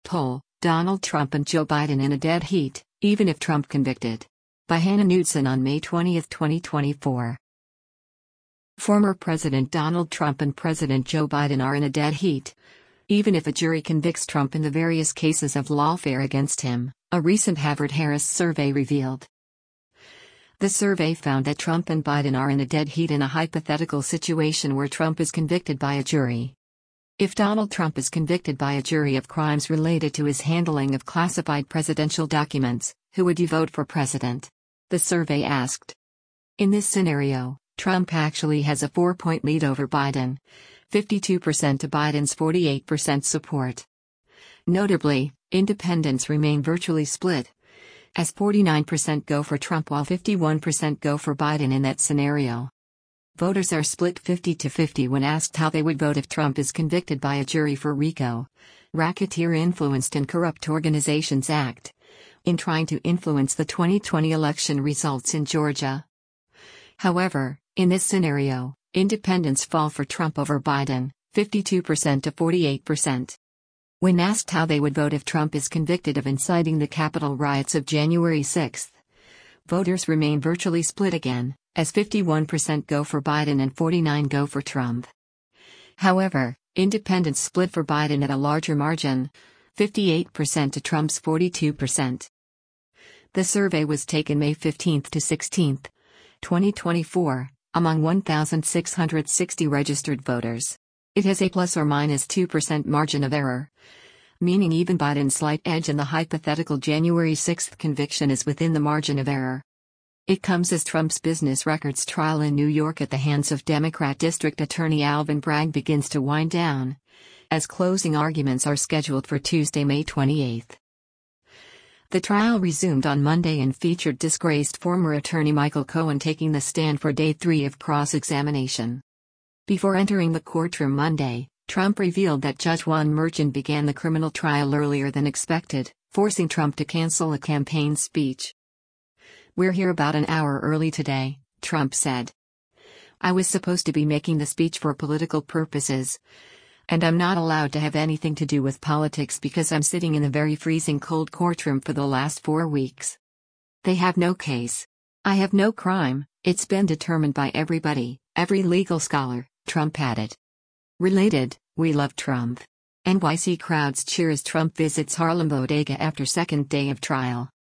poll, Donald Trump and Joe Biden in a dead heat, even if Trump convicted. By Hannah Knudsen on May 20, 2024. Former President Donald Trump and President Joe Biden are in a dead heat, even if a jury convicts Trump in the various cases of lawfare against him, a recent Harvard-Harris survey revealed. The survey found that Trump and Biden are in a dead heat in a hypothetical situation where Trump is convicted by a jury. If Donald Trump is convicted by a jury of crimes related to his handling of classified presidential documents, who would you vote for president? The survey asked. In this scenario, Trump actually has a 4-point lead over Biden, 52% to Biden's 48% support. Notably, independents remain virtually split, as 49% go for Trump while 51% go for Biden in that scenario. Voters are split 50-50 when asked how they would vote if Trump is convicted by a jury for RICO, Racketeer Influenced and Corrupt Organizations Act, in trying to influence the 2020 election results in Georgia. However, in this scenario, independents fall for Trump over Biden, 52% to 48%. When asked how they would vote if Trump is convicted of inciting the Capitol riots of January 6, voters remain virtually split again, as 51% go for Biden and 49% go for Trump. However, independents split for Biden at a larger margin, 58% to Trump's 42%. The survey was taken May 15 to 16, 2024, among 1,660 registered voters. It has a plus or minus 2% margin of error, meaning even Biden's slight edge in the hypothetical January 6 conviction is within the margin of error. It comes as Trump's business records trial in New York at the hands of Democrat District Attorney Alvin Bragg begins to wind down, as closing arguments are scheduled for Tuesday, May 28. The trial resumed on Monday and featured disgraced former attorney Michael Cohen taking the stand for day 3 of cross-examination. Before entering the courtroom Monday, Trump revealed that Judge Juan Merchan began the criminal trial earlier than expected, forcing Trump to cancel a campaign speech. "We're here about an hour early today," Trump said. "I was supposed to be making the speech for political purposes, and I'm not allowed to have anything to do with politics because I'm sitting in the very freezing cold courtroom for the last 4 weeks. They have no case. I have no crime, it's been determined by everybody, every legal scholar," Trump added. Related, we love Trump. NYC crowds cheer as Trump visits Harlem Bodega after second day of trial.